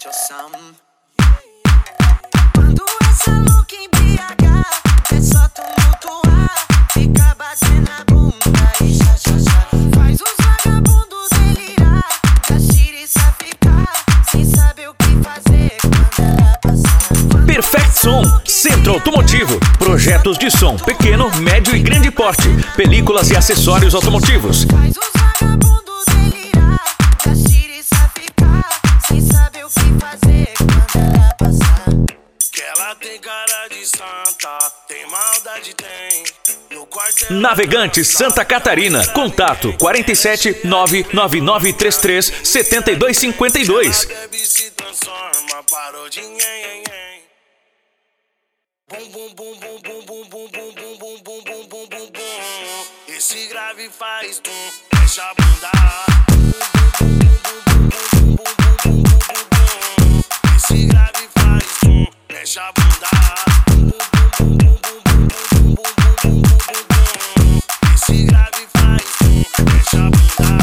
noite ou something. Quando essa louca embriagar, é só tumultuar. Fica batendo a bunda e xa, xa, xa. Faz os vagabundos delirar, da xiriça ficar sem saber o que fazer quando ela passar. Perfect Som, Centro Automotivo. Projetos de som pequeno, médio e grande porte. Películas e acessórios automotivos. Faz os vagabundos delirar, da xiriça ficar sem saber o que fazer quando ela passar. Que ela tem cara de santa, tem maldade, tem. No quartel Navegantes, Santa Catarina. Contato 47 99933 7252. ela bebe se transforma, parou de nhen. Bum bum bum bum bum bum bum bum bum bum bum bum bum bum bum. Esse grave faz tum, deixa a bunda. Esse grave faz tum, deixa a bunda. Esse grave faz tum, deixa a bunda.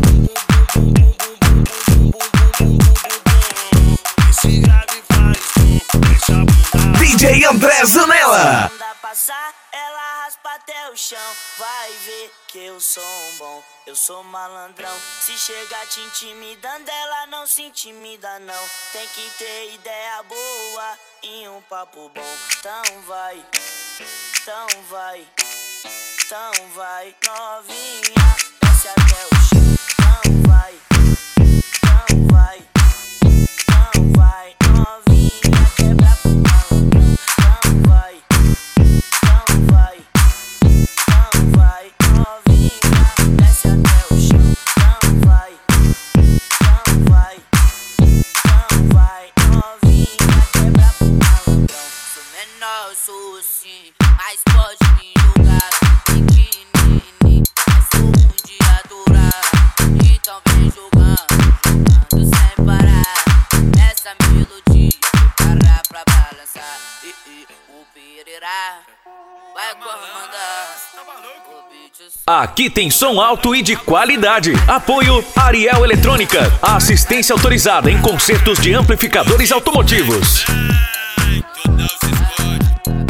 Esse grave faz tum, deixa a bunda. DJ André Zanella. Quando ela passar, ela raspa até o chão. Vai ver que eu sou um bom, eu sou malandrão. Se chegar te intimidando, ela não se intimida não. Tem que ter ideia boa e um papo bom. Então vai, então vai, então vai, novinha, desce até o chão. Então vai, então vai, então vai, novinha, quebra pro malandrão. Então vai, então vai, então vai, novinha, desce até o chão. Então vai, então vai, então vai, novinha, quebra pro malandrão. Sou menor, sou sim, mas pode me julgar. Pequenininho, mas sou ruim de adorar. Então vem jogando, jogando sem parar. Essa melodia, para pra balançar. O pirará vai comandar. O beat Aqui tem som alto e de qualidade. Apoio Ariel Eletrônica. A assistência autorizada em consertos de amplificadores automotivos. Tu não se esconde.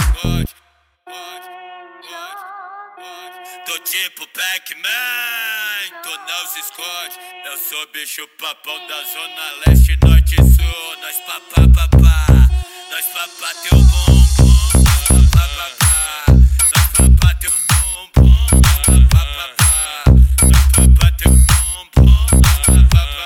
Tô tipo Pac-Man, tu não se esconde. Eu sou bicho papão da zona leste, norte e sul. Nós papá, nós papá teu bumbum. Papá, nós papá teu bumbum. Papá, nós papá teu bumbum. Papá,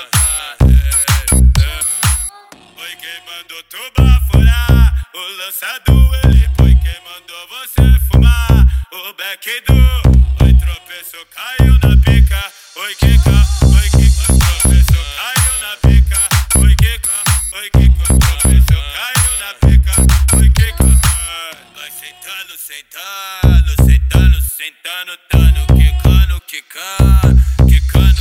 foi quem mandou tu bafurar. O lançador ele foi quem mandou você fumar. O back do oi tropeçou, caiu na pica. Oi Kika, tropeçou, caiu na pica. Oi Kika, tropeçou, caiu na pica. Oi Kika, vai sentando, tano, quicando, sentando,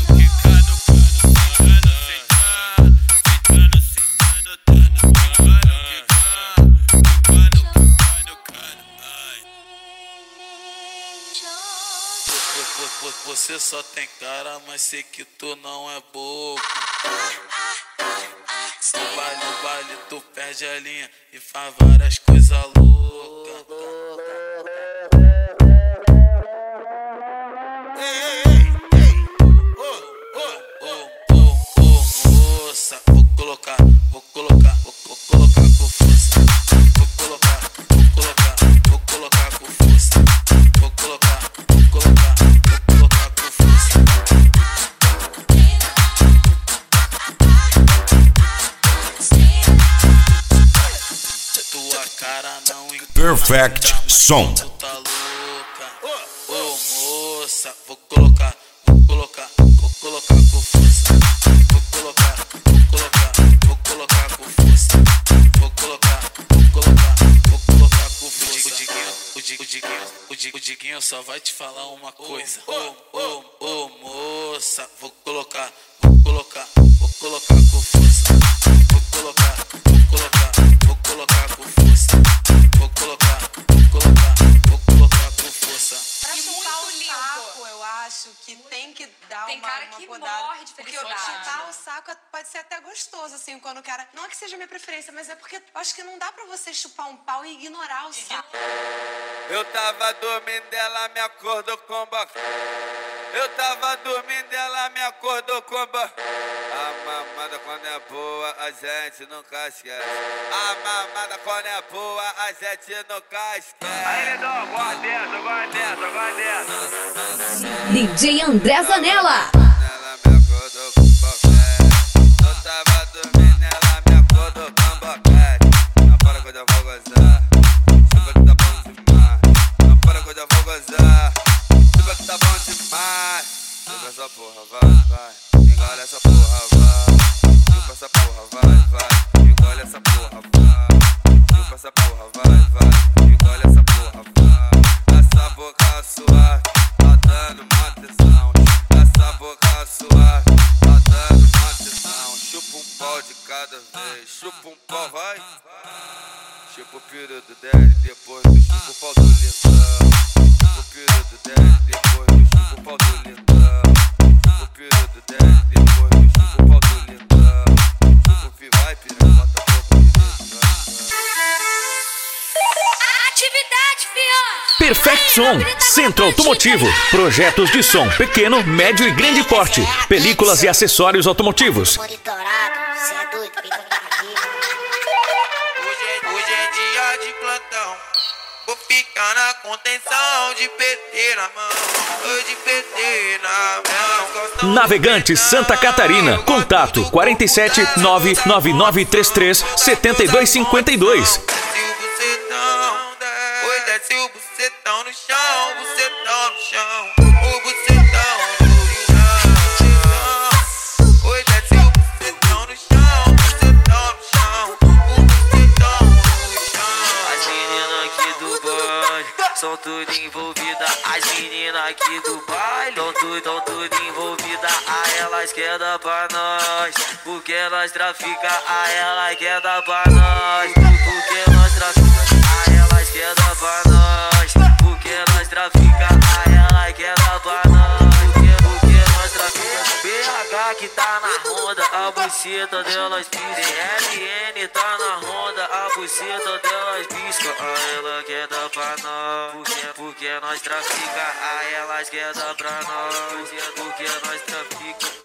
você só tem cara, mas sei que tu não é bobo. No baile tu perde a linha e faz várias coisas loucas. Moça, vou colocar com força. Vou colocar com força. Vou colocar com força. Tua cara não Perfect Som. tu tá louca. Moça, vou colocar com força. Vou colocar com força. Vou colocar com força. O Diguinho só vai te falar uma coisa. Moça, vou colocar com força. Vou colocar com força. Vou colocar com força. Pra chupar o saco, eu acho que tem que dar Tem uma cara que podada. morre de Porque felicidade. chutar o saco pode ser até gostoso. gostoso, assim, quando o cara... Não é que seja minha preferência, mas é porque eu acho que não dá pra você chupar um pau e ignorar o saco. Eu tava dormindo, ela me acordou com boca. Eu tava dormindo, ela me acordou com boca. A mamada quando é boa, a gente nunca esquece. A mamada quando é boa, a gente nunca esquece. Aí, Lidão, guarda dessa, guarda dessa, guarda dessa. DJ André Zanella. Ela me acordou com boquete. Eu tava dormindo, ela me acordou com boquete. Não para quando eu vou gozar. Chupa que tá bom demais. Não para quando eu vou gozar. Chupa que tá bom demais. Chupa essa porra, vai. Engole essa porra, vai. Chupa essa porra, vai. Engole essa porra, vai. Chupa essa porra, vai. Engole essa porra, vai. Essa boca suave, tá dando uma atenção. Essa boca suave, tá dando uma atenção. Chupa um pau de cada vez. Chupa um pau, vai. Chupa o piru do 10, depois do chupa o pau do lindão. Chupa o piru do 10, depois do chupa o pau do lindão. Chupa o piru do 10, depois do chupa o pau do lindão. Chupa o pi, vai, piranha, bota a boca direito, vai. Atividade, fião. Perfect Som, Centro Automotivo. Projetos de som pequeno, médio e grande porte. Películas e acessórios automotivos. Monitorado, cê é doido, pica da vida. Hoje é dia de plantão. Vou ficar na contenção de PT na mão. De PT na mão. Navegante Santa Catarina. Contato 47 99933 7252. Desce o bucetão no chão, bucetão no chão, o bucetão no chão. Oi, desce o bucetão no chão, bucetão no chão, o bucetão no chão. As meninas aqui do baile são tudo envolvidas. As meninas aqui do baile são tudo envolvidas. A elas quer dar pra nós, porque nós trafica. A elas quer dar pra nós, porque nós trafica. A elas quer dar pra nós, porque nós trafica. A ela quer dar pra nós, porque nós trafica. PH que tá na ronda, a buceta delas pisca. LN tá na ronda, a buceta delas pisca. A ela quer dar pra nós, porque nós trafica. A elas quer dar pra nós, porque nós trafica.